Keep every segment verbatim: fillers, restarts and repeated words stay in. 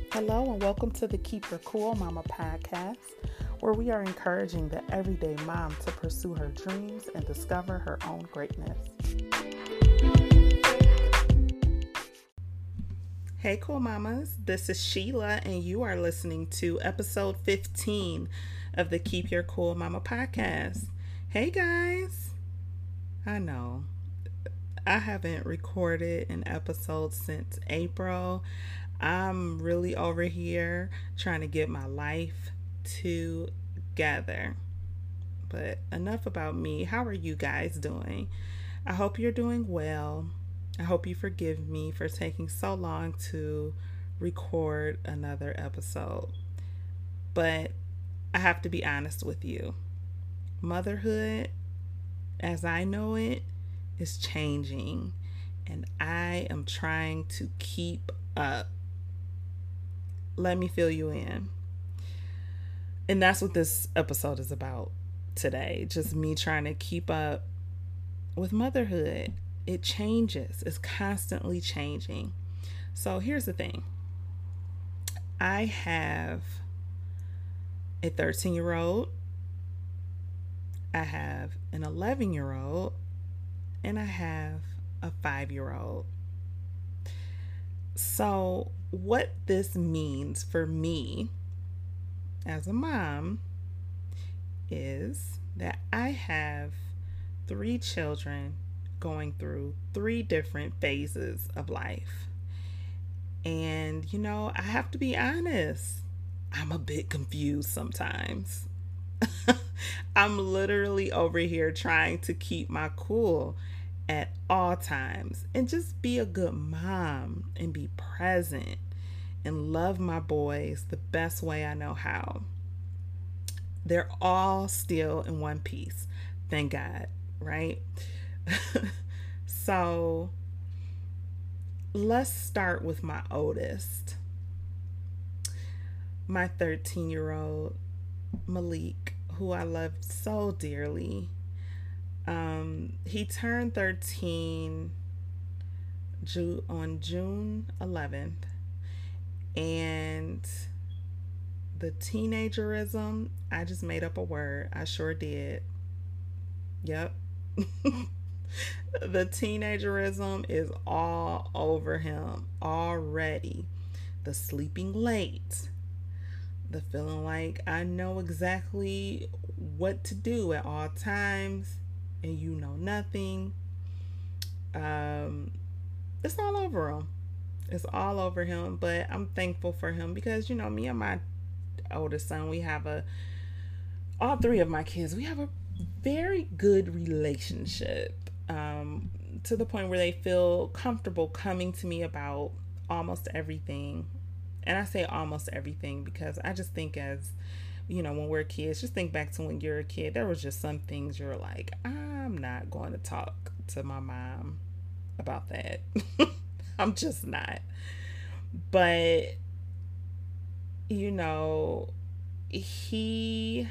Hello and welcome to the Keep Your Cool Mama podcast, where we are encouraging the everyday mom to pursue her dreams and discover her own greatness. Hey cool mamas, this is Sheila and you are listening to episode fifteen of the Keep Your Cool Mama podcast. Hey guys, I know I haven't recorded an episode since April. I'm really over here trying to get my life together. But enough about me. How are you guys doing? I hope you're doing well. I hope you forgive me for taking so long to record another episode. But I have to be honest with you. Motherhood, as I know it, is changing, and I am trying to keep up. Let me fill you in. And that's what this episode is about today. Just me trying to keep up with motherhood. It changes. It's constantly changing. So here's the thing. I have a thirteen-year-old. I have an eleven-year-old. And I have a five-year-old. So what this means for me as a mom is that I have three children going through three different phases of life. And, you know, I have to be honest, I'm a bit confused sometimes. I'm literally over here trying to keep my cool at all times and just be a good mom and be present and love my boys the best way I know how. They're all still in one piece. Thank God, right? So let's start with my oldest. My thirteen-year-old Malik, who I love so dearly. Um, he turned thirteen Ju- on June eleventh, and the teenagerism, I just made up a word. I sure did. Yep. The teenagerism is all over him already. The sleeping late. The feeling like I know exactly what to do at all times and you know nothing. Um, it's all over him. It's all over him, but I'm thankful for him because, you know, me and my oldest son, we have a, all three of my kids, we have a very good relationship, um, to the point where they feel comfortable coming to me about almost everything. And I say almost everything because I just think as, you know, when we're kids, just think back to when you're a kid, there was just some things you're like, I'm not going to talk to my mom about that. I'm just not. But, you know, he,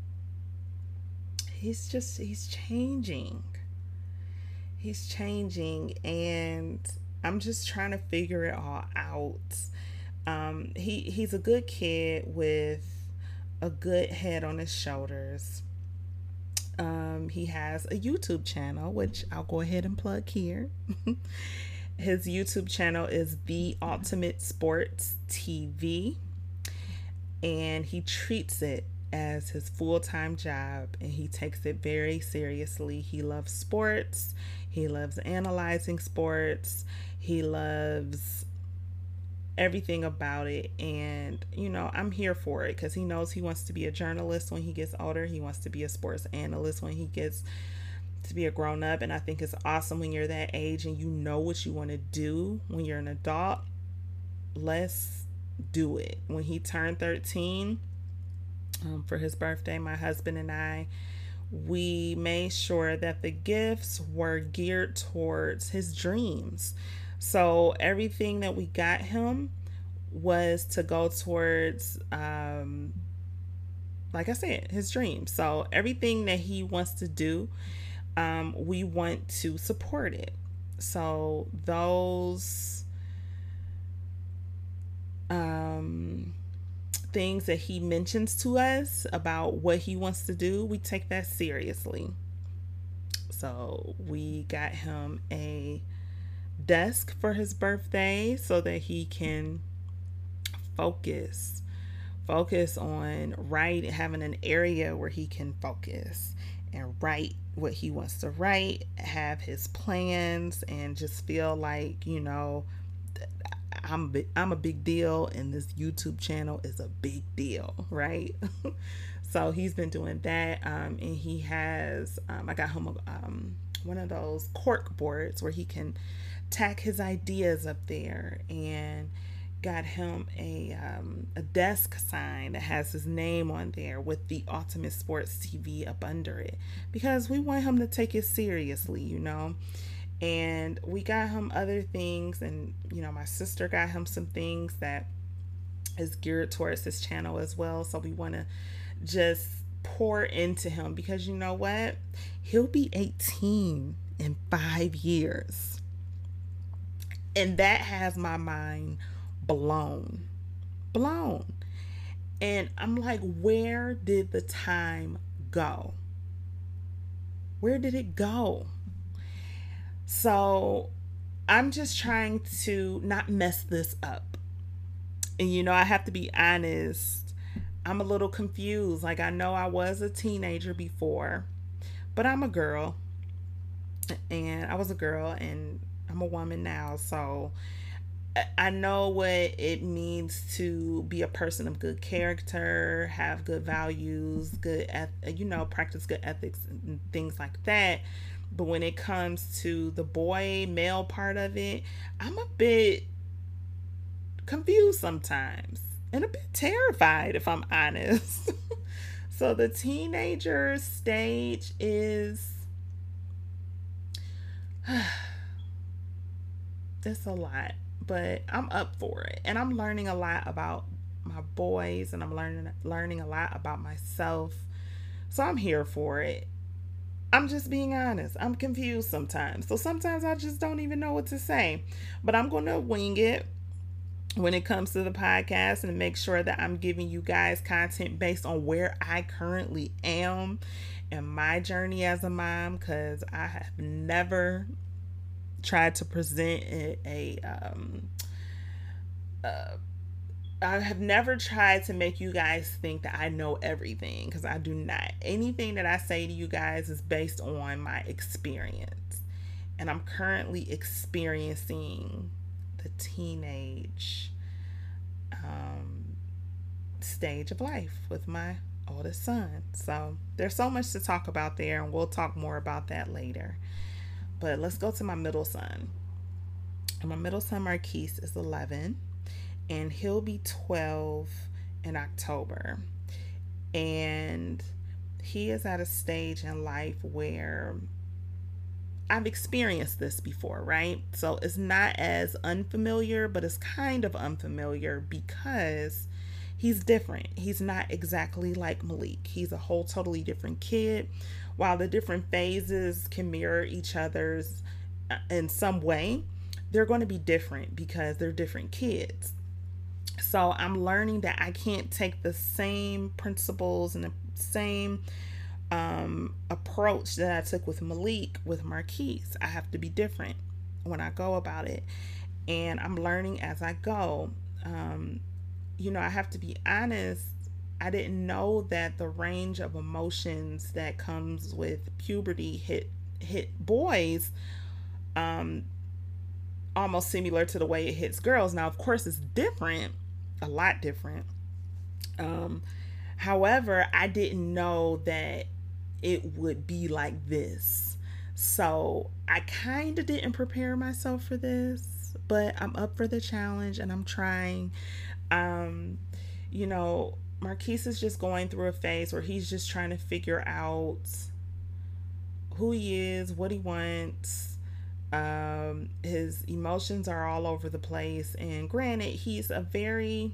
he's just, he's changing. He's changing and I'm just trying to figure it all out. Um, he, he's a good kid with a good head on his shoulders. Um, he has a YouTube channel, which I'll go ahead and plug here. His YouTube channel is The Ultimate Sports T V, and he treats it as his full-time job, and he takes it very seriously. He loves sports. He loves analyzing sports. He loves everything about it, and you know, I'm here for it because he knows he wants to be a journalist when he gets older. He wants to be a sports analyst when he gets to be a grown up, and I think it's awesome when you're that age and you know what you want to do when you're an adult. Let's do it. When he turned thirteen, um, for his birthday, my husband and I, we made sure that the gifts were geared towards his dreams. So everything that we got him was to go towards, um, like I said, his dreams. So everything that he wants to do, um, we want to support it. So those um, things that he mentions to us about what he wants to do, we take that seriously. So we got him a desk for his birthday so that he can focus focus on write having an area where he can focus and write what he wants to write, have his plans, and just feel like, you know, I'm I'm a big deal, and this YouTube channel is a big deal, right? So he's been doing that, um, and he has um, I got him a, um, one of those cork boards where he can tack his ideas up there, and got him a um, a desk sign that has his name on there with the Ultimate Sports T V up under it, because we want him to take it seriously, you know. And we got him other things, and you know, my sister got him some things that is geared towards his channel as well. So we want to just pour into him, because you know what, he'll be eighteen in five years, and that has my mind blown blown and I'm like, where did the time go? Where did it go? So I'm just trying to not mess this up. And you know, I have to be honest, I'm a little confused. Like, I know I was a teenager before, but I'm a girl, and I was a girl, and I'm a woman now. So I know what it means to be a person of good character, have good values, good, you know, practice good ethics and things like that. But when it comes to the boy male part of it, I'm a bit confused sometimes and a bit terrified, if I'm honest. So the teenager stage is it's a lot, but I'm up for it, and I'm learning a lot about my boys, and I'm learning learning a lot about myself. So I'm here for it. I'm just being honest. I'm confused sometimes. So sometimes I just don't even know what to say. But I'm going to wing it when it comes to the podcast and make sure that I'm giving you guys content based on where I currently am in my journey as a mom, because I have never tried to present a, a um uh, I have never tried to make you guys think that I know everything, because I do not. Anything that I say to you guys is based on my experience. And I'm currently experiencing the teenage um, stage of life with my oldest son. So there's so much to talk about there, and we'll talk more about that later. But let's go to my middle son. And my middle son, Marquise, is eleven. And he'll be twelve in October. And he is at a stage in life where I've experienced this before, right? So it's not as unfamiliar, but it's kind of unfamiliar because he's different. He's not exactly like Malik. He's a whole totally different kid. While the different phases can mirror each other's in some way, they're going to be different because they're different kids. So I'm learning that I can't take the same principles and the same um, approach that I took with Malik with Marquise. I have to be different when I go about it. And I'm learning as I go. Um, you know, I have to be honest. I didn't know that the range of emotions that comes with puberty hit hit boys um, almost similar to the way it hits girls. Now, of course, it's different. A lot different. Um, however, I didn't know that it would be like this. So I kind of didn't prepare myself for this, but I'm up for the challenge and I'm trying. Um, you know, Marquise is just going through a phase where he's just trying to figure out who he is, what he wants. Um, his emotions are all over the place, and granted, he's a very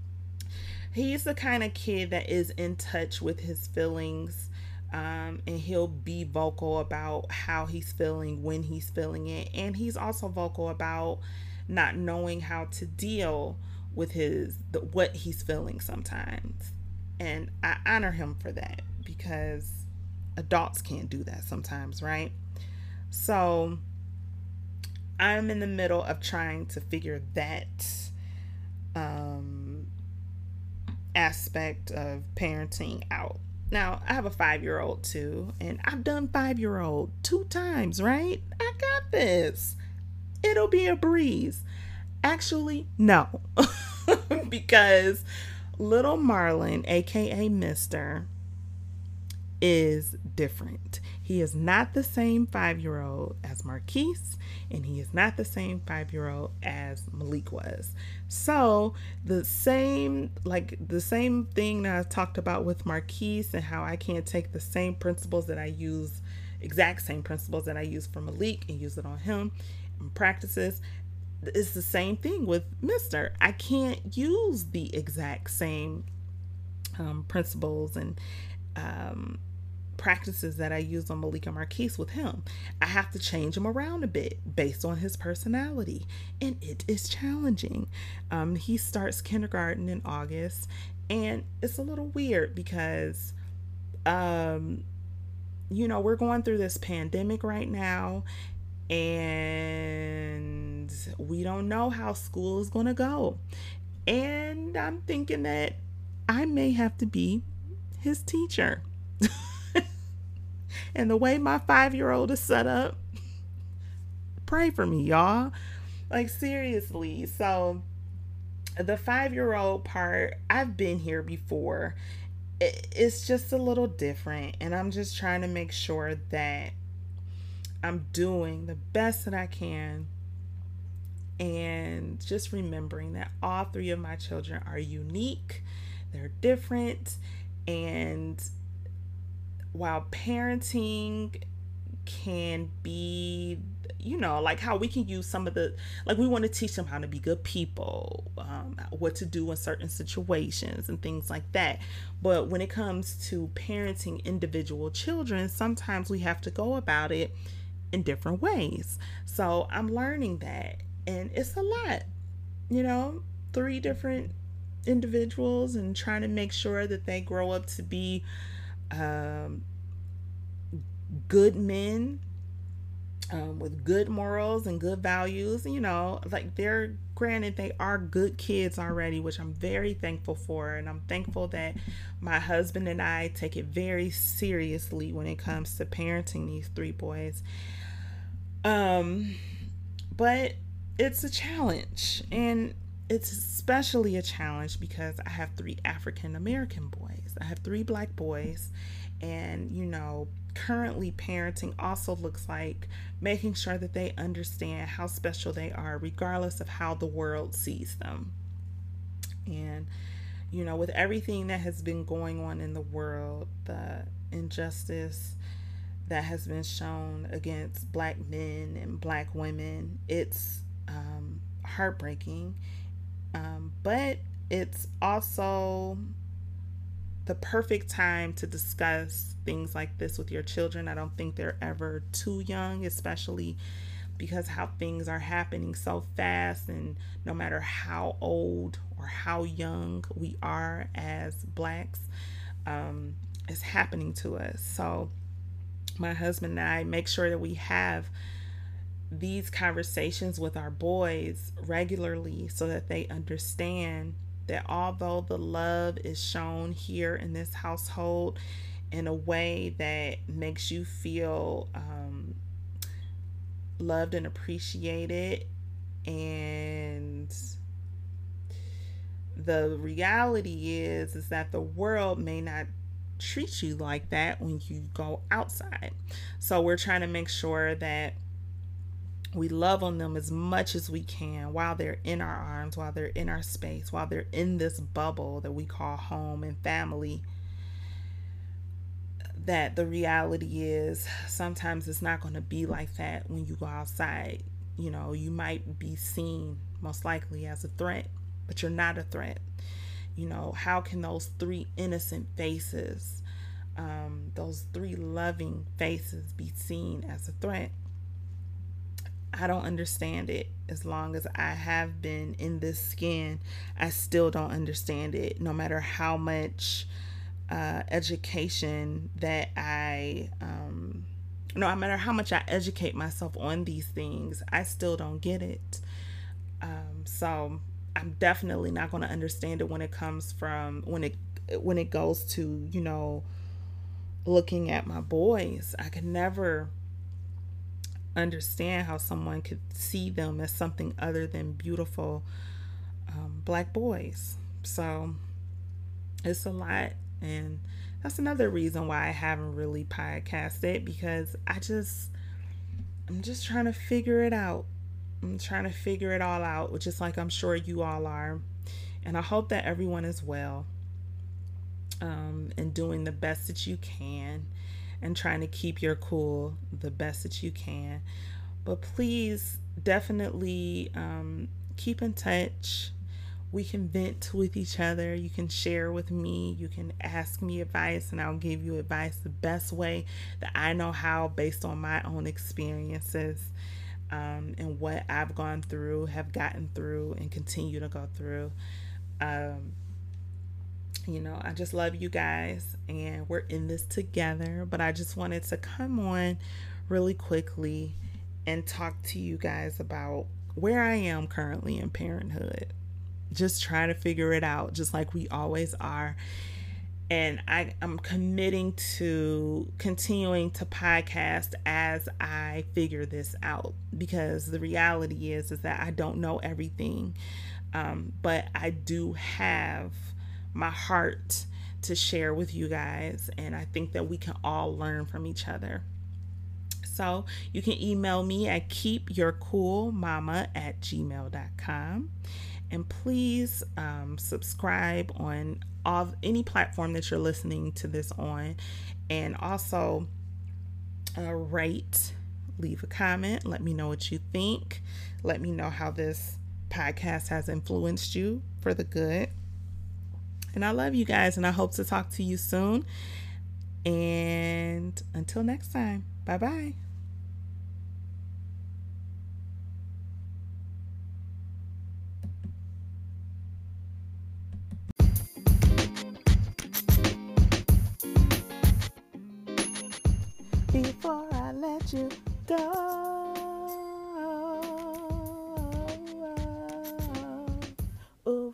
he's the kind of kid that is in touch with his feelings, um, and he'll be vocal about how he's feeling when he's feeling it, and he's also vocal about not knowing how to deal with his the, what he's feeling sometimes. And I honor him for that because adults can't do that sometimes, right? So I'm in the middle of trying to figure that um, aspect of parenting out. Now, I have a five year old too, and I've done five year old two times, right? I got this. It'll be a breeze. Actually, no. Because little Marlon, aka Mister, is different. He is not the same five year old as Marquise, and he is not the same five year old as Malik was. So the same, like the same thing that I talked about with Marquise and how I can't take the same principles that I use, exact same principles that I use for Malik and use it on him and practices. It's the same thing with Mister. I can't use the exact same um, principles and um, practices that I use on Malika Marquise with him. I have to change him around a bit based on his personality, and it is challenging. Um, he starts kindergarten in August, and it's a little weird because, um, you know, we're going through this pandemic right now, and we don't know how school is going to go. And I'm thinking that I may have to be his teacher. And the way my five-year-old is set up, pray for me, y'all. Like, seriously. So the five-year-old part, I've been here before. It's just a little different, and I'm just trying to make sure that I'm doing the best that I can, and just remembering that all three of my children are unique, they're different, and while parenting can be, you know, like how we can use some of the, like we want to teach them how to be good people, um, what to do in certain situations and things like that. But when it comes to parenting individual children, sometimes we have to go about it in different ways. So I'm learning that, and it's a lot, you know, three different individuals, and trying to make sure that they grow up to be um, good men um, with good morals and good values. You know, like they're, granted, they are good kids already, which I'm very thankful for. And I'm thankful that my husband and I take it very seriously when it comes to parenting these three boys. Um, but it's a challenge, and it's especially a challenge because I have three African American boys. I have three black boys, and you know, currently parenting also looks like making sure that they understand how special they are regardless of how the world sees them. And you know, with everything that has been going on in the world, the injustice that has been shown against black men and black women, it's um, heartbreaking. Um, but it's also the perfect time to discuss things like this with your children. I don't think they're ever too young, especially because how things are happening so fast, and no matter how old or how young we are as blacks, um, it's happening to us. So my husband and I make sure that we have these conversations with our boys regularly so that they understand that although the love is shown here in this household in a way that makes you feel um, loved and appreciated, and the reality is is that the world may not treat you like that when you go outside. So we're trying to make sure that we love on them as much as we can while they're in our arms, while they're in our space, while they're in this bubble that we call home and family. That the reality is sometimes it's not going to be like that when you go outside. You know, you might be seen most likely as a threat, but you're not a threat. You know, how can those three innocent faces, um, those three loving faces be seen as a threat? I don't understand it. As long as I have been in this skin, I still don't understand it. No matter how much uh, education that I, um, no matter how much I educate myself on these things, I still don't get it. Um, so I'm definitely not going to understand it when it comes from when it when it goes to, you know, looking at my boys. I could never understand how someone could see them as something other than beautiful um, black boys. So it's a lot, and that's another reason why I haven't really podcasted, because I just I'm just trying to figure it out. I'm trying to figure it all out, which is like I'm sure you all are, and I hope that everyone is well, um, and doing the best that you can, and trying to keep your cool the best that you can. But please definitely um, keep in touch. We can vent with each other. You can share with me. You can ask me advice, and I'll give you advice the best way that I know how, based on my own experiences, um, and what I've gone through, have gotten through, and continue to go through. Um, you know, I just love you guys, and we're in this together. But I just wanted to come on really quickly and talk to you guys about where I am currently in parenthood. Just trying to figure it out, just like we always are. And I, I'm committing to continuing to podcast as I figure this out, because the reality is, is that I don't know everything. Um, but I do have my heart to share with you guys, and I think that we can all learn from each other. So you can email me at keepyourcoolmama at gmail dot com, and please um, subscribe on all any platform that you're listening to this on, and also uh, rate, leave a comment, let me know what you think, let me know how this podcast has influenced you for the good. And I love you guys, and I hope to talk to you soon. And until next time, bye-bye. Before I let you go, oh,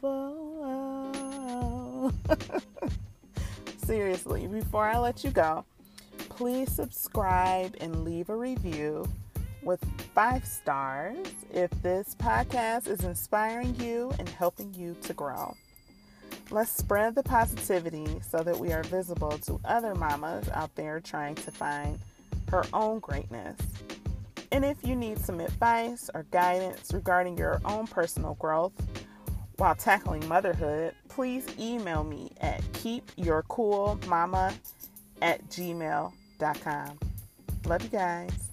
oh, oh. Seriously, before I let you go, please subscribe and leave a review with five stars if this podcast is inspiring you and helping you to grow. Let's spread the positivity so that we are visible to other mamas out there trying to find her own greatness. And if you need some advice or guidance regarding your own personal growth while tackling motherhood, please email me at keepyourcoolmama at gmail dot com. Love you guys.